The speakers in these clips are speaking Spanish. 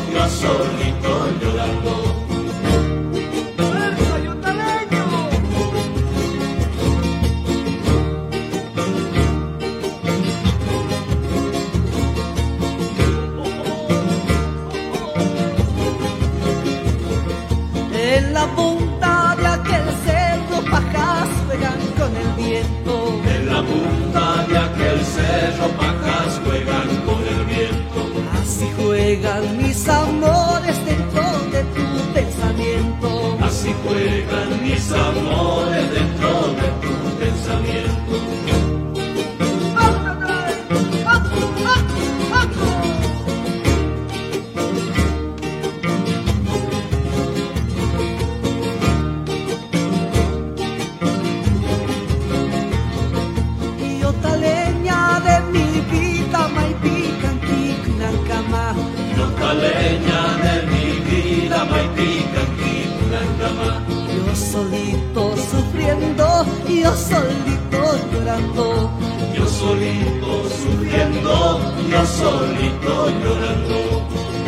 yo solito llorando. En la punta de aquel cerro pajas juegan con el viento. En la punta de aquel cerro pajas juegan con el viento. Así juegan mis amores dentro de tu pensamiento. Así juegan mis amores dentro de tu pensamiento. Y otra leña de mi vida, Maipicanticnancama. Y otra leña de mi vida, Maipicanticnancama. Yo solito sufriendo, yo solito llorando. Yo solito sufriendo, yo solito llorando.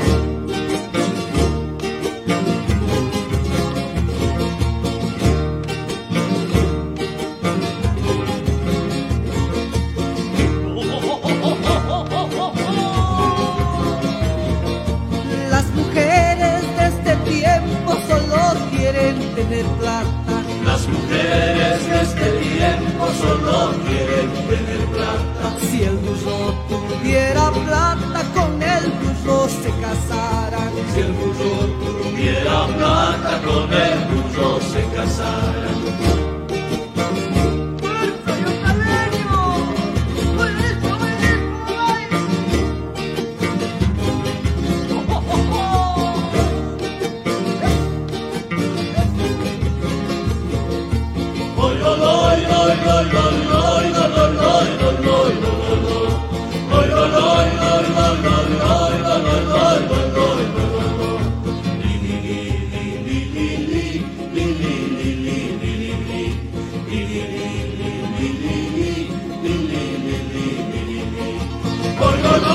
Las mujeres de este tiempo solo quieren tener plata. Las mujeres de este tiempo solo quieren tener plata. Si el burro tuviera plata, con el burro se casaran. Si el burro tuviera plata, con el burro se casaran. Oy, oy,